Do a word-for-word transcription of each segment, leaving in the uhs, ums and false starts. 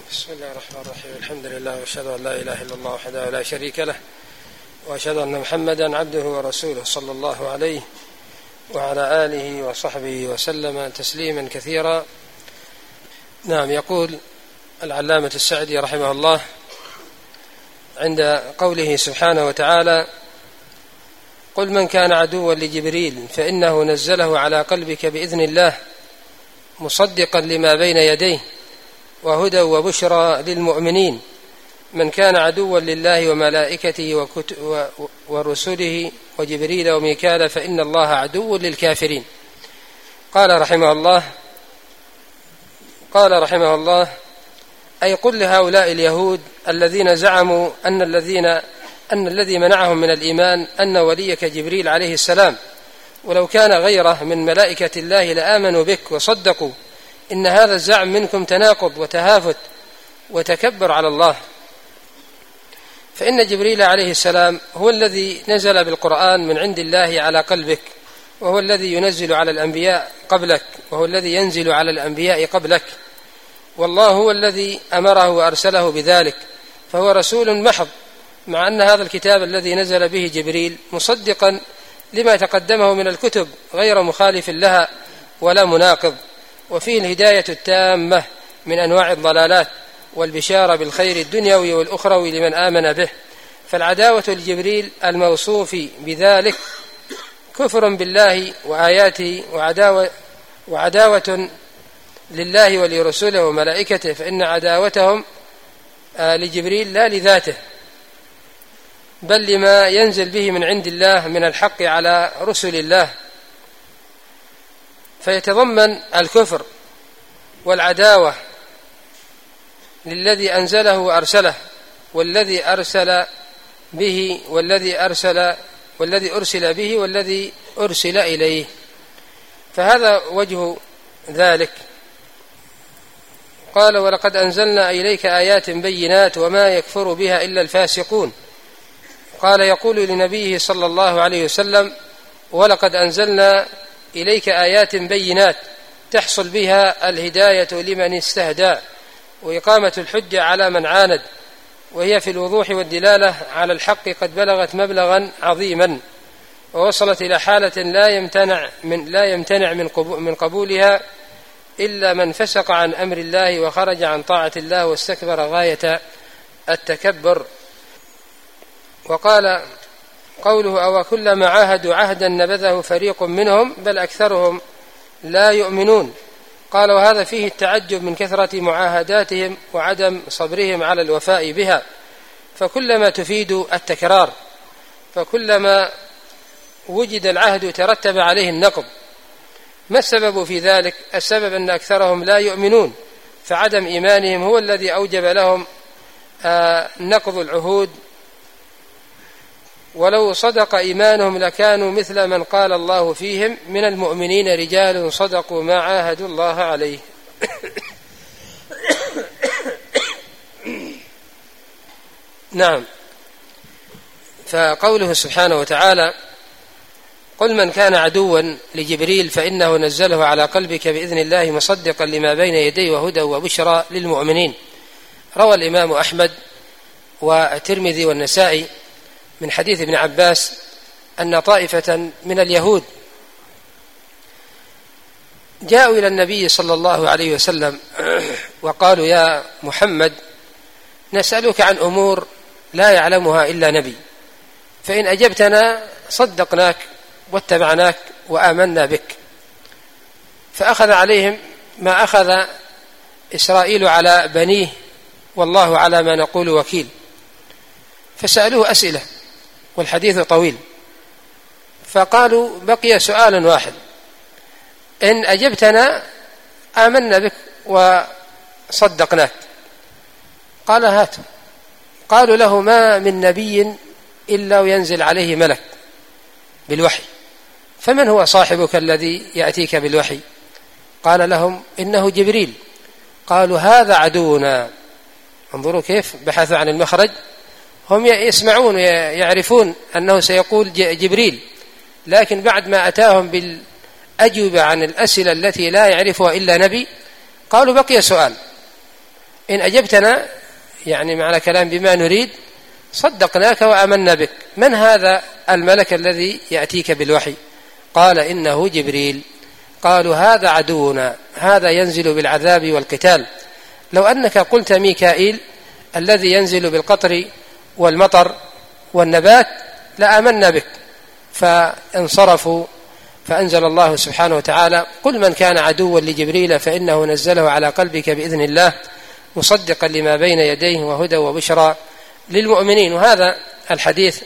بسم الله الرحمن الرحيم. الحمد لله واشهد ان لا اله الا الله وحده لا شريك له، واشهد ان محمدا عبده ورسوله صلى الله عليه وعلى اله وصحبه وسلم تسليما كثيرا. نعم، يقول العلامة السعدي رحمه الله عند قوله سبحانه وتعالى: قل من كان عدوا لجبريل فإنه نزله على قلبك بإذن الله مصدقا لما بين يديه وهدى وبشرى للمؤمنين من كان عدوا لله وملائكته ورسله وجبريل وميكال فإن الله عدو للكافرين. قال رحمه الله قال رحمه الله أي قل لهؤلاء اليهود الذين زعموا أن الذين أن الذي منعهم من الإيمان أن وليك جبريل عليه السلام، ولو كان غيره من ملائكة الله لآمنوا بك وصدقوا، إن هذا الزعم منكم تناقض وتهافت وتكبر على الله، فإن جبريل عليه السلام هو الذي نزل بالقرآن من عند الله على قلبك، وهو الذي ينزل على الأنبياء قبلك، وهو الذي ينزل على الأنبياء قبلك، والله هو الذي أمره وأرسله بذلك، فهو رسول محض، مع أن هذا الكتاب الذي نزل به جبريل مصدقا لما تقدمه من الكتب غير مخالف لها ولا مناقض، وفيه الهداية التامة من أنواع الضلالات والبشارة بالخير الدنيوي والأخروي لمن آمن به. فالعداوة لجبريل الموصوف بذلك كفر بالله وآياته وعداوة, وعداوة لله ولرسوله وملائكته، فإن عداوتهم لجبريل لا لذاته بل لما ينزل به من عند الله من الحق على رسل الله، فيتضمن الكفر والعداوة للذي أنزله وأرسله والذي أرسل به والذي أرسل والذي أرسل به والذي أرسل إليه. فهذا وجه ذلك. قال: ولقد أنزلنا إليك آيات بينات وما يكفر بها إلا الفاسقون. قال يقول لنبيه صلى الله عليه وسلم: ولقد أنزلنا إليك آيات بينات تحصل بها الهداية لمن استهدى وإقامة الحجة على من عاند، وهي في الوضوح والدلالة على الحق قد بلغت مبلغا عظيما ووصلت إلى حالة لا يمتنع من لا يمتنع من قبولها إلا من فسق عن أمر الله وخرج عن طاعة الله واستكبر غاية التكبر. وقال قوله: أو كلما عاهدوا عهدا نبذه فريق منهم بل أكثرهم لا يؤمنون. قال: وهذا فيه التعجب من كثرة معاهداتهم وعدم صبرهم على الوفاء بها، فكلما تفيد التكرار، فكلما وجد العهد ترتب عليه النقض. ما السبب في ذلك؟ السبب أن أكثرهم لا يؤمنون، فعدم إيمانهم هو الذي أوجب لهم آه نقض العهود، ولو صدق إيمانهم لكانوا مثل من قال الله فيهم: من المؤمنين رجال صدقوا ما عاهدوا الله عليه. نعم. فقوله سبحانه وتعالى: قل من كان عدوا لجبريل فإنه نزله على قلبك بإذن الله مصدقا لما بين يديه وهدى وبشرى للمؤمنين. روى الإمام أحمد والترمذي والنسائي من حديث ابن عباس أن طائفة من اليهود جاءوا إلى النبي صلى الله عليه وسلم وقالوا: يا محمد، نسألك عن أمور لا يعلمها إلا نبي، فإن أجبتنا صدقناك واتبعناك وآمنا بك. فأخذ عليهم ما أخذ إسرائيل على بنيه، والله على ما نقول وكيل. فسألوه أسئلة والحديث طويل، فقالوا: بقي سؤال واحد، إن أجبتنا آمنا بك وصدقناك. قال: هاتوا. قالوا له: ما من نبي إلا وينزل عليه ملك بالوحي، فمن هو صاحبك الذي يأتيك بالوحي؟ قال لهم: إنه جبريل. قالوا: هذا عدونا. انظروا كيف بحثوا عن المخرج. هم يسمعون ويعرفون أنه سيقول جبريل، لكن بعد ما أتاهم بالأجوبة عن الأسئلة التي لا يعرفها إلا نبي، قالوا: بقي سؤال، إن أجبتنا يعني معنى كلام بما نريد صدقناك وآمنا بك. من هذا الملك الذي يأتيك بالوحي؟ قال إنه جبريل. قالوا هذا عدونا، هذا ينزل بالعذاب والقتال. لو أنك قلت ميكائيل الذي ينزل بالقطر والمطر والنبات لآمنا بك. فانصرفوا، فأنزل الله سبحانه وتعالى قل من كان عدوا لجبريل فإنه نزله على قلبك بإذن الله مصدقا لما بين يديه وهدى وبشرى للمؤمنين. وهذا الحديث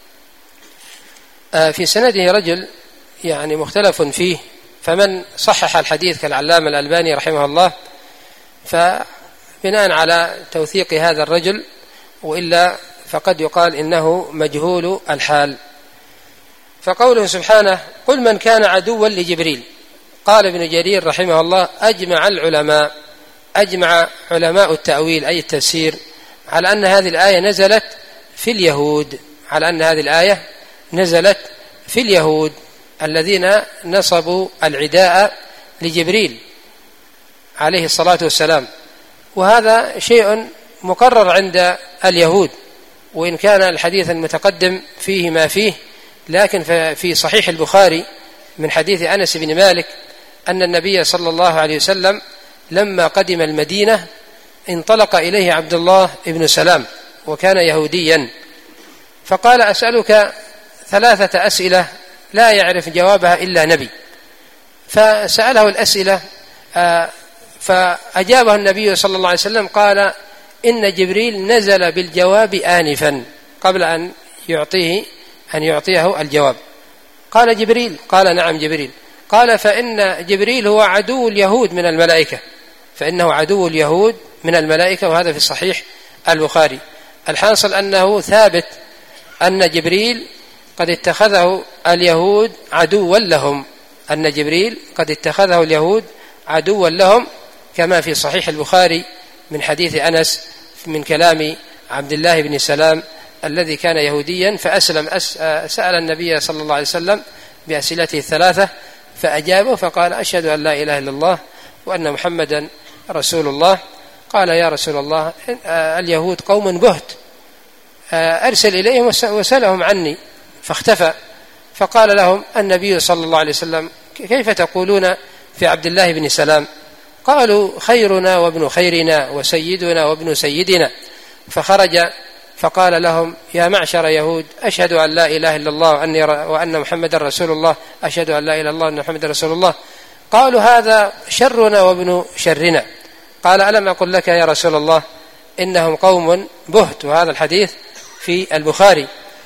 في سنده رجل يعني مختلف فيه، فمن صحح الحديث كالعلامة الألباني رحمه الله، فبناء على توثيق هذا الرجل، وإلا فقد يقال إنه مجهول الحال. فقوله سبحانه قل من كان عدوا لجبريل، قال ابن جرير رحمه الله أجمع العلماء أجمع علماء التأويل أي التفسير على أن هذه الآية نزلت في اليهود، على أن هذه الآية نزلت في اليهود الذين نصبوا العداء لجبريل عليه الصلاة والسلام. وهذا شيء مقرر عند اليهود، وإن كان الحديث المتقدم فيه ما فيه، لكن في صحيح البخاري من حديث أنس بن مالك أن النبي صلى الله عليه وسلم لما قدم المدينة انطلق إليه عبد الله بن سلام وكان يهوديا، فقال أسألك ثلاثة أسئلة لا يعرف جوابها إلا نبي. فسأله الأسئلة فأجابه النبي صلى الله عليه وسلم قال إن جبريل نزل بالجواب آنفا قبل أن يعطيه أن يعطيه الجواب. قال جبريل؟ قال نعم جبريل. قال فإن جبريل هو عدو اليهود من الملائكة، فإنه عدو اليهود من الملائكة، وهذا في صحيح البخاري. الحاصل أنه ثابت أن جبريل قد اتخذه اليهود عدوا لهم، أن جبريل قد اتخذه اليهود عدوا لهم، كما في صحيح البخاري من حديث أنس من كلام عبد الله بن سلام الذي كان يهوديا فأسلم، سأل النبي صلى الله عليه وسلم بأسئلته الثلاثة فأجابه فقال أشهد أن لا إله إلا الله وأن محمدا رسول الله. قال يا رسول الله اليهود قوم بهت، أرسل إليهم وسألهم عني، فاختفى. فقال لهم النبي صلى الله عليه وسلم كيف تقولون في عبد الله بن سلام؟ قالوا خيرنا وابن خيرنا وسيدنا وابن سيدنا. فخرج فقال لهم يا معشر يهود أشهد أن لا إله إلا الله وأن محمد رسول الله، أشهد أن لا إله إلا الله وأن محمد رسول الله. قالوا هذا شرنا وابن شرنا. قال ألم أقل لك يا رسول الله إنهم قوم بهت؟ وهذا الحديث في البخاري.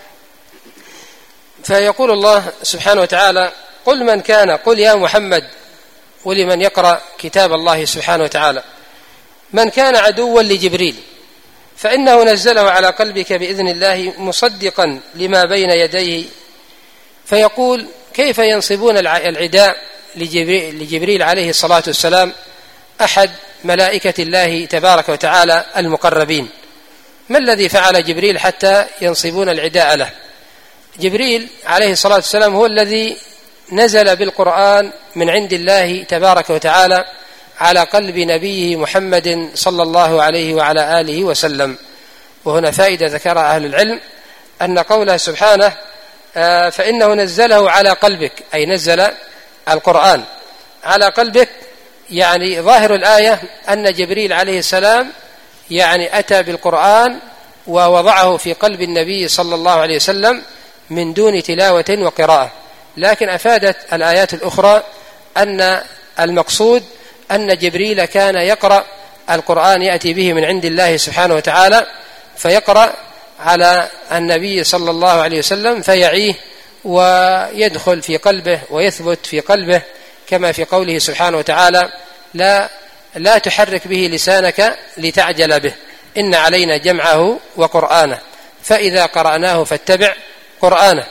فيقول الله سبحانه وتعالى قل من كان، قل يا محمد ولمن يقرأ كتاب الله سبحانه وتعالى، من كان عدوا لجبريل فإنه نزله على قلبك بإذن الله مصدقا لما بين يديه. فيقول كيف ينصبون العداء لجبريل عليه الصلاة والسلام أحد ملائكة الله تبارك وتعالى المقربين؟ ما الذي فعل جبريل حتى ينصبون العداء له؟ جبريل عليه الصلاة والسلام هو الذي نزل بالقرآن من عند الله تبارك وتعالى على قلب نبيه محمد صلى الله عليه وعلى آله وسلم. وهنا فائدة ذكرها أهل العلم أن قوله سبحانه فإنه نزله على قلبك، أي نزل القرآن على قلبك، يعني ظاهر الآية أن جبريل عليه السلام يعني أتى بالقرآن ووضعه في قلب النبي صلى الله عليه وسلم من دون تلاوة وقراءة. لكن أفادت الآيات الأخرى أن المقصود أن جبريل كان يقرأ القرآن يأتي به من عند الله سبحانه وتعالى، فيقرأ على النبي صلى الله عليه وسلم فيعيه ويدخل في قلبه ويثبت في قلبه، كما في قوله سبحانه وتعالى لا, لا تحرك به لسانك لتعجل به إن علينا جمعه وقرآنه فإذا قرأناه فاتبع قرآنه.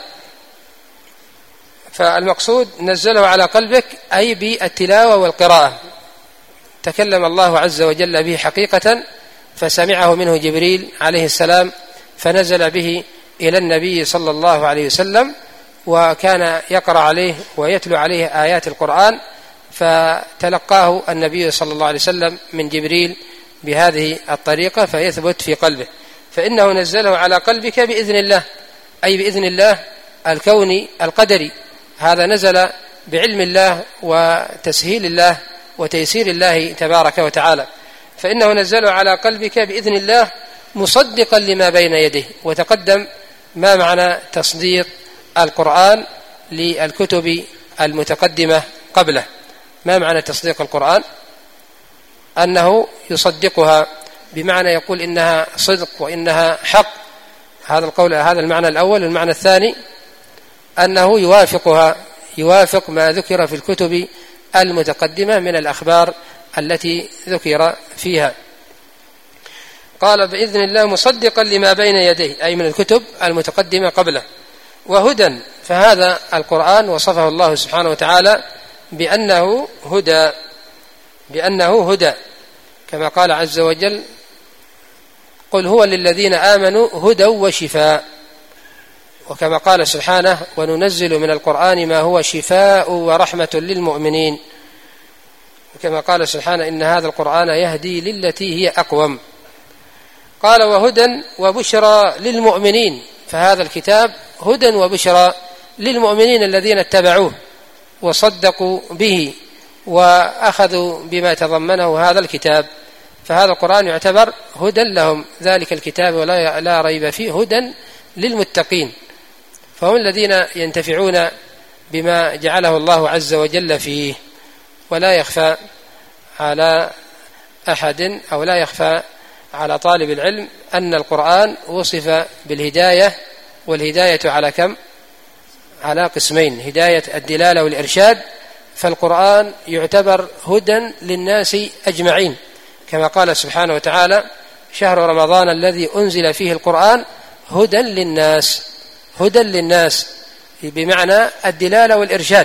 فالمقصود نزله على قلبك أي بالتلاوة والقراءة، تكلم الله عز وجل به حقيقة فسمعه منه جبريل عليه السلام فنزل به إلى النبي صلى الله عليه وسلم، وكان يقرأ عليه ويتلو عليه آيات القرآن، فتلقاه النبي صلى الله عليه وسلم من جبريل بهذه الطريقة فيثبت في قلبه، فإنه نزله على قلبك بإذن الله، أي بإذن الله الكوني القدري، هذا نزل بعلم الله وتسهيل الله وتيسير الله تبارك وتعالى، فإنه نزله على قلبك بإذن الله مصدقا لما بين يديه. وتقدم ما معنى تصديق القرآن للكتب المتقدمة قبله. ما معنى تصديق القرآن؟ أنه يصدقها، بمعنى يقول إنها صدق وإنها حق، هذا القول، هذا المعنى الأول. المعنى الثاني أنه يوافقها، يوافق ما ذكر في الكتب المتقدمة من الأخبار التي ذكر فيها. قال بإذن الله مصدقا لما بين يديه، أي من الكتب المتقدمة قبله. وهدى، فهذا القرآن وصفه الله سبحانه وتعالى بأنه هدى، بأنه هدى، كما قال عز وجل قل هو للذين آمنوا هدى وشفاء. وكما قال سبحانه وننزل من القرآن ما هو شفاء ورحمة للمؤمنين. وكما قال سبحانه إن هذا القرآن يهدي للتي هي أقوم. قال وهدى وبشرى للمؤمنين، فهذا الكتاب هدى وبشرى للمؤمنين الذين اتبعوه وصدقوا به وأخذوا بما تضمنه هذا الكتاب، فهذا القرآن يعتبر هدى لهم، ذلك الكتاب ولا لا ريب فيه هدى للمتقين، فهم الذين ينتفعون بما جعله الله عز وجل فيه. ولا يخفى على أحد أو لا يخفى على طالب العلم أن القرآن وصف بالهداية، والهداية على كم؟ على قسمين، هداية الدلالة والإرشاد، فالقرآن يعتبر هدى للناس أجمعين، كما قال سبحانه وتعالى شهر رمضان الذي أنزل فيه القرآن هدى للناس، هدى للناس بمعنى الدلالة والإرشاد.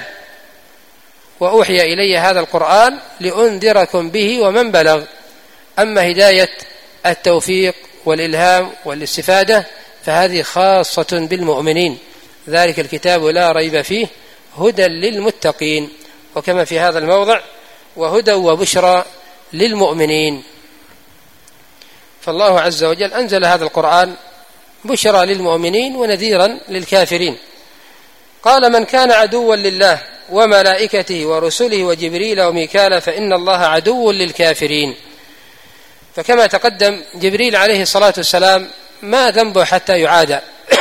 وأوحي إلي هذا القرآن لأنذركم به ومن بلغ. أما هداية التوفيق والإلهام والاستفادة فهذه خاصة بالمؤمنين، ذلك الكتاب لا ريب فيه هدى للمتقين، وكما في هذا الموضع وهدى وبشرى للمؤمنين. فالله عز وجل أنزل هذا القرآن بشرى للمؤمنين ونذيرا للكافرين. قال من كان عدوا لله وملائكته ورسله وجبريل وميكال فإن الله عدو للكافرين. فكما تقدم جبريل عليه الصلاة والسلام ما ذنبه حتى يعادى،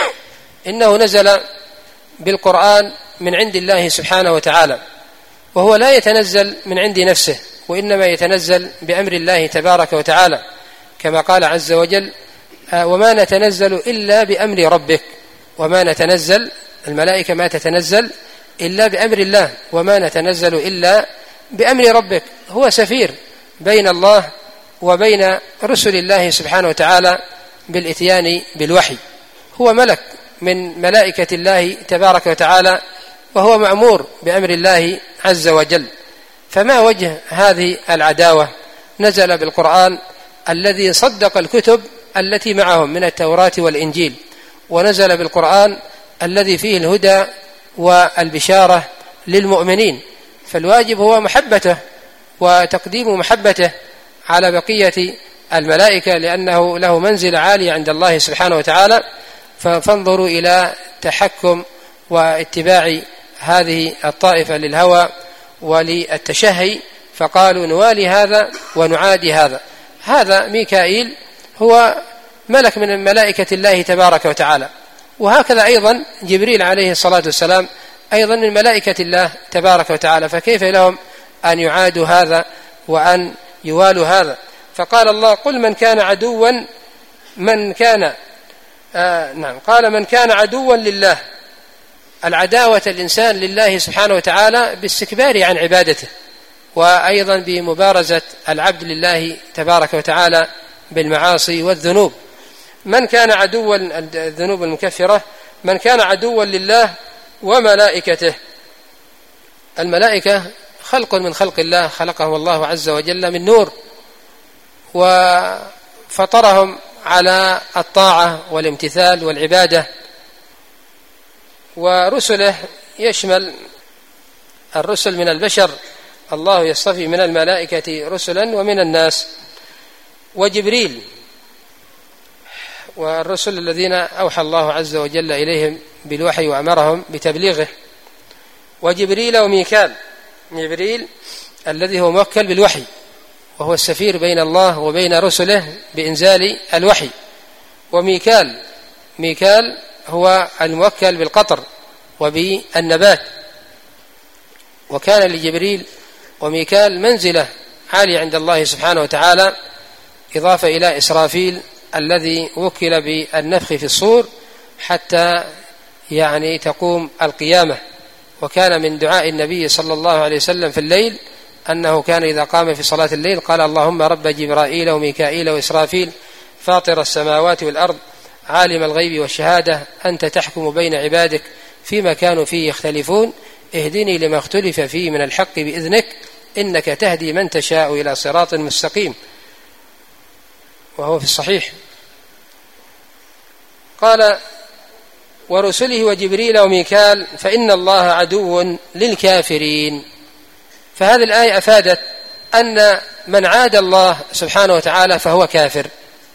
إنه نزل بالقرآن من عند الله سبحانه وتعالى، وهو لا يتنزل من عند نفسه، وإنما يتنزل بأمر الله تبارك وتعالى، كما قال عز وجل وما نتنزل إلا بأمر ربك. وما نتنزل، الملائكة ما تتنزل إلا بأمر الله، وما نتنزل إلا بأمر ربك. هو سفير بين الله وبين رسل الله سبحانه وتعالى بالإتيان بالوحي، هو ملك من ملائكة الله تبارك وتعالى، وهو مأمور بأمر الله عز وجل. فما وجه هذه العداوة؟ نزل بالقرآن الذي صدق الكتب التي معهم من التوراة والإنجيل، ونزل بالقرآن الذي فيه الهدى والبشارة للمؤمنين، فالواجب هو محبته وتقديم محبته على بقية الملائكة، لأنه له منزل عالي عند الله سبحانه وتعالى. فانظروا إلى تحكم واتباع هذه الطائفة للهوى وللتشهي، فقالوا نوالي هذا ونعادي هذا. هذا ميكائيل هو ملك من ملائكة الله تبارك وتعالى، وهكذا أيضا جبريل عليه الصلاة والسلام أيضا من ملائكة الله تبارك وتعالى، فكيف لهم أن يعادوا هذا وأن يوالوا هذا؟ فقال الله قل من كان عدوا من كان آه نعم قال من كان عدوا لله. العداوة الإنسان لله سبحانه وتعالى باستكباره عن عبادته، وأيضا بمبارزة العبد لله تبارك وتعالى بالمعاصي والذنوب. من كان عدوا، الذنوب المكفرة، من كان عدوا لله وملائكته. الملائكة خلق من خلق الله، خلقهم الله عز وجل من نور، وفطرهم على الطاعة والامتثال والعبادة. ورسله يشمل الرسل من البشر، الله يصطفي من الملائكة رسلا ومن الناس. وجبريل والرسل الذين أوحى الله عز وجل إليهم بالوحي وأمرهم بتبليغه، وجبريل وميكال. جبريل الذي هو موكل بالوحي وهو السفير بين الله وبين رسله بإنزال الوحي، وميكال ميكال هو الموكل بالقطر وبالنبات. وكان لجبريل وميكال منزلة عالية عند الله سبحانه وتعالى، إضافة إلى إسرافيل الذي وكل بالنفخ في الصور حتى يعني تقوم القيامة. وكان من دعاء النبي صلى الله عليه وسلم في الليل أنه كان إذا قام في صلاة الليل قال: اللهم رب جبرائيل وميكائيل وإسرافيل فاطر السماوات والأرض عالم الغيب والشهادة أنت تحكم بين عبادك فيما كانوا فيه يختلفون اهدني لما اختلف فيه من الحق بإذنك إنك تهدي من تشاء إلى صراط مستقيم، وهو في الصحيح. قال: ورسله وجبريل وميكال فإن الله عدو للكافرين. فهذه الآية أفادت أن من عاد الله سبحانه وتعالى فهو كافر،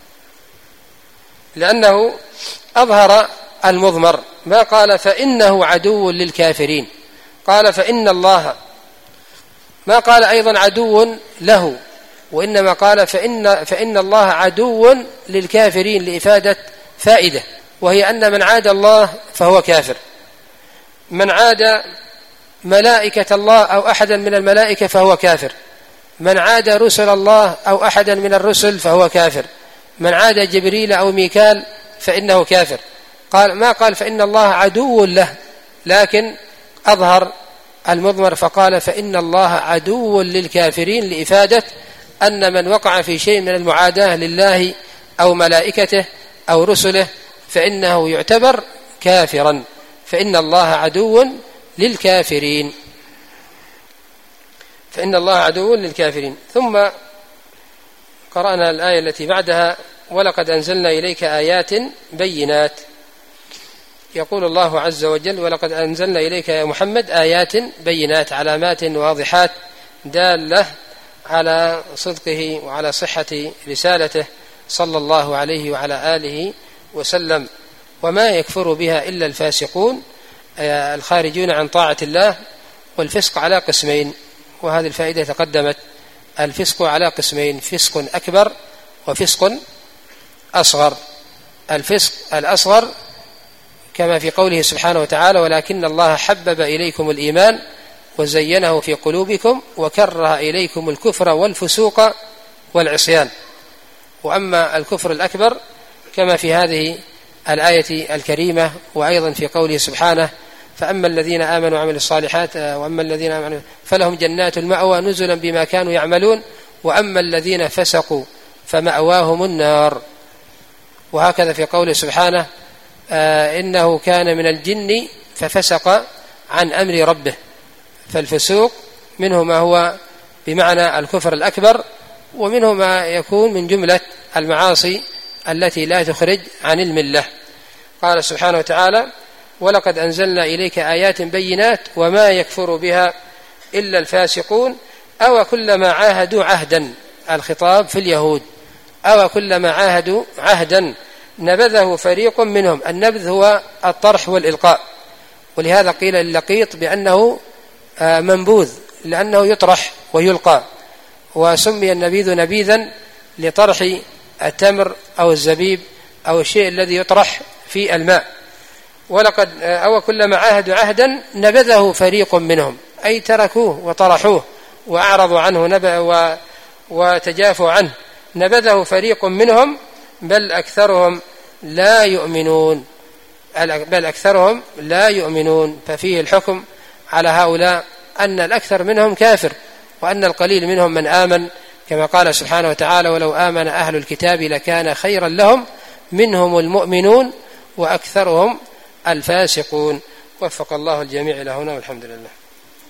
لأنه أظهر المضمر، ما قال فإنه عدو للكافرين، قال فإن الله، ما قال أيضا عدو له، وإنما قال فإن, فإن الله عدو للكافرين لإفادة فائدة، وهي أن من عاد الله فهو كافر. من عاد ملائكة الله أو أحدا من الملائكة فهو كافر، من عاد رسل الله أو أحدا من الرسل فهو كافر، من عاد جبريل أو ميكال فإنه كافر. قال ما قال فإن الله عدو له، لكن أظهر المضمر فقال فإن الله عدو للكافرين لإفادة أن من وقع في شيء من المعاداة لله أو ملائكته أو رسله فإنه يعتبر كافرا، فإن الله عدو للكافرين، فإن الله عدو للكافرين. ثم قرأنا الآية التي بعدها: ولقد أنزلنا إليك آيات بينات. يقول الله عز وجل: ولقد أنزلنا إليك يا محمد آيات بينات، علامات واضحات دالة على صدقه وعلى صحة رسالته صلى الله عليه وعلى آله وسلم، وما يكفر بها إلا الفاسقون الخارجون عن طاعة الله. والفسق على قسمين، وهذه الفائدة تقدمت. الفسق على قسمين: فسق أكبر وفسق أصغر. الفسق الأصغر كما في قوله سبحانه وتعالى: ولكن الله حبب إليكم الإيمان وزينه في قلوبكم وكره إليكم الكفر والفسوق والعصيان. وأما الكفر الأكبر كما في هذه الآية الكريمة، وأيضا في قوله سبحانه: فأما الذين آمنوا وعملوا الصالحات وأما الذين آمنوا فلهم جنات المأوى نزلا بما كانوا يعملون وأما الذين فسقوا فمأواهم النار. وهكذا في قوله سبحانه: آه إنه كان من الجن ففسق عن أمر ربه. فالفسوق منه ما هو بمعنى الكفر الأكبر، ومنه ما يكون من جملة المعاصي التي لا تخرج عن الملة. قال سبحانه وتعالى: ولقد أنزلنا إليك آيات بينات وما يكفر بها إلا الفاسقون أو كلما عاهدوا عهدا. الخطاب في اليهود: أو كلما عاهدوا عهدا نبذه فريق منهم. النبذ هو الطرح والإلقاء، ولهذا قيل اللقيط بأنه منبوذ لأنه يطرح ويلقى، وسمي النبيذ نبيذا لطرح التمر أو الزبيب أو الشيء الذي يطرح في الماء. ولقد أو كلما عاهدوا عهدا نبذه فريق منهم، أي تركوه وطرحوه وأعرضوا عنه نبأ وتجافوا عنه. نبذه فريق منهم بل أكثرهم لا يؤمنون، بل أكثرهم لا يؤمنون. ففيه الحكم على هؤلاء أن الأكثر منهم كافر، وأن القليل منهم من آمن، كما قال سبحانه وتعالى: ولو آمن أهل الكتاب لكان خيرا لهم منهم المؤمنون وأكثرهم الفاسقون. وفق الله الجميع إلى هنا، والحمد لله.